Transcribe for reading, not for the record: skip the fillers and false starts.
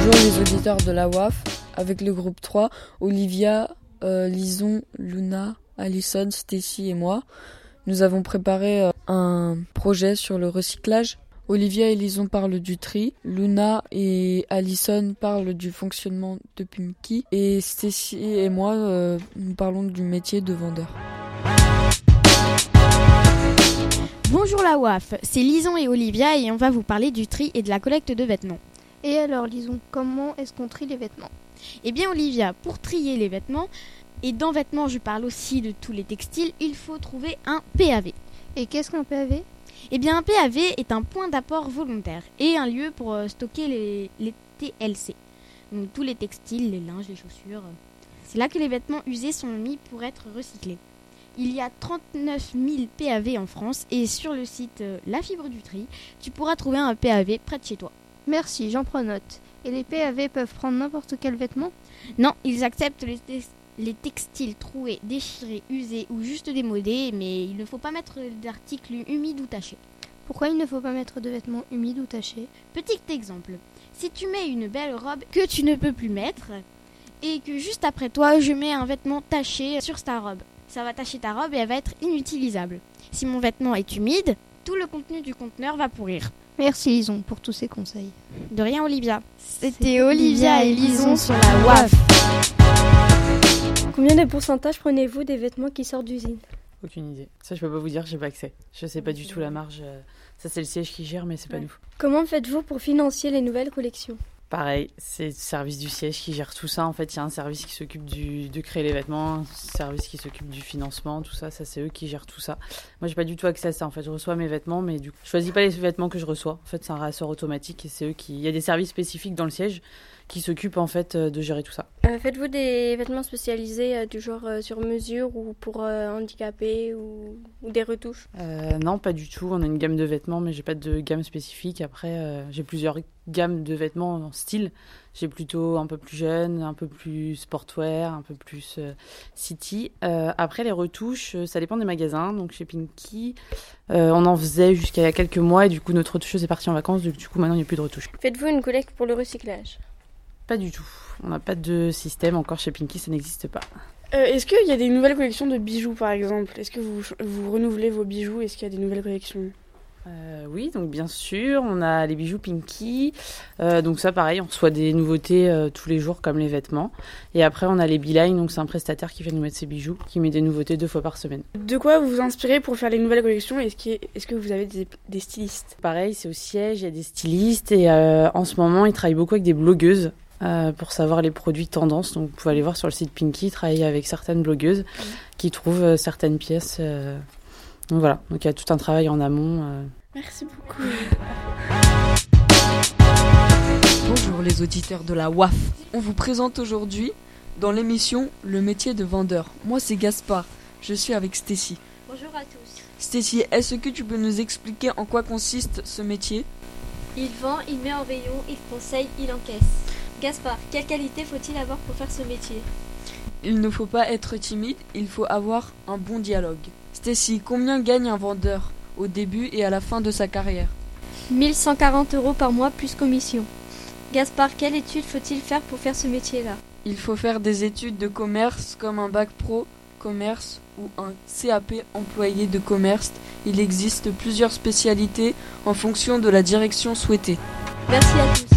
Bonjour les auditeurs de la WAF, avec le groupe 3, Olivia, Lison, Luna, Alison, Stacy et moi. Nous avons préparé un projet sur le recyclage. Olivia et Lison parlent du tri, Luna et Alison parlent du fonctionnement de Pinky et Stacy et moi nous parlons du métier de vendeur. Bonjour la WAF, c'est Lison et Olivia et on va vous parler du tri et de la collecte de vêtements. Et alors Lison, comment est-ce qu'on trie les vêtements ? Eh bien Olivia, pour trier les vêtements, et dans vêtements je parle aussi de tous les textiles, il faut trouver un PAV. Et qu'est-ce qu'un PAV ? Eh bien un PAV est un point d'apport volontaire et un lieu pour stocker les TLC. Donc tous les textiles, les linges, les chaussures. C'est là que les vêtements usés sont mis pour être recyclés. Il y a 39 000 PAV en France et sur le site La Fibre du Tri, tu pourras trouver un PAV près de chez toi. Merci, j'en prends note. Et les PAV peuvent prendre n'importe quel vêtement ? Non, ils acceptent les textiles troués, déchirés, usés ou juste démodés, mais il ne faut pas mettre d'articles humides ou tachés. Pourquoi il ne faut pas mettre de vêtements humides ou tachés ? Petit exemple, si tu mets une belle robe que tu ne peux plus mettre et que juste après toi je mets un vêtement taché sur ta robe, ça va tacher ta robe et elle va être inutilisable. Si mon vêtement est humide, tout le contenu du conteneur va pourrir. Merci Lison pour tous ces conseils. De rien Olivia. C'était Olivia et Lison sur la WAF. Combien de pourcentage prenez-vous des vêtements qui sortent d'usine ? Aucune idée. Ça, je peux pas vous dire, j'ai pas accès. Je sais pas du tout la marge. Ça, c'est le siège qui gère, mais c'est pas nous. Comment faites-vous pour financer les nouvelles collections ? Pareil, c'est le service du siège qui gère tout ça. En fait, il y a un service qui s'occupe de créer les vêtements, un service qui s'occupe du financement, tout ça. Ça, c'est eux qui gèrent tout ça. Moi, j'ai pas du tout accès à ça. En fait, je reçois mes vêtements, mais du coup, je choisis pas les vêtements que je reçois. En fait, c'est un rassort automatique et c'est eux qui. Il y a des services spécifiques dans le siège qui s'occupent en fait de gérer tout ça. Faites-vous des vêtements spécialisés du genre sur mesure ou pour handicapés ou des retouches ? Non, pas du tout. On a une gamme de vêtements, mais j'ai pas de gamme spécifique. Après, j'ai plusieurs gammes de vêtements en style. J'ai plutôt un peu plus jeune, un peu plus sportwear, un peu plus city. Après, les retouches, ça dépend des magasins. Donc chez Pinky, on en faisait jusqu'à il y a quelques mois et du coup notre retoucheuse est partie en vacances. Du coup, maintenant il n'y a plus de retouches. Faites-vous une collecte pour le recyclage ? Pas du tout. On n'a pas de système encore chez Pinky, ça n'existe pas. Est-ce qu'il y a des nouvelles collections de bijoux par exemple ? Est-ce que vous renouvelez vos bijoux ? Est-ce qu'il y a des nouvelles collections ? Oui, donc bien sûr, on a les bijoux Pinky. Donc ça, pareil, on reçoit des nouveautés tous les jours comme les vêtements. Et après, on a les Beeline, donc c'est un prestataire qui vient nous mettre ses bijoux, qui met des nouveautés 2 fois par semaine. De quoi vous vous inspirez pour faire les nouvelles collections ? Est-ce que vous avez des stylistes ? Pareil, c'est au siège, il y a des stylistes et en ce moment, ils travaillent beaucoup avec des blogueuses. Pour savoir les produits tendance. Donc vous pouvez aller voir sur le site Pinky, travailler avec certaines blogueuses qui trouvent certaines pièces. Donc voilà, donc il y a tout un travail en amont. Merci beaucoup. Bonjour les auditeurs de la WAF. On vous présente aujourd'hui dans l'émission Le métier de vendeur. Moi c'est Gaspard, je suis avec Stacy. Bonjour à tous. Stacy, est-ce que tu peux nous expliquer en quoi consiste ce métier ? Il vend, il met en rayon, il conseille, il encaisse. Gaspard, quelle qualité faut-il avoir pour faire ce métier ? Il ne faut pas être timide, il faut avoir un bon dialogue. Stacy, combien gagne un vendeur au début et à la fin de sa carrière ? 1 140 € par mois plus commission. Gaspard, quelle étude faut-il faire pour faire ce métier-là ? Il faut faire des études de commerce comme un bac pro commerce ou un CAP employé de commerce. Il existe plusieurs spécialités en fonction de la direction souhaitée. Merci à tous.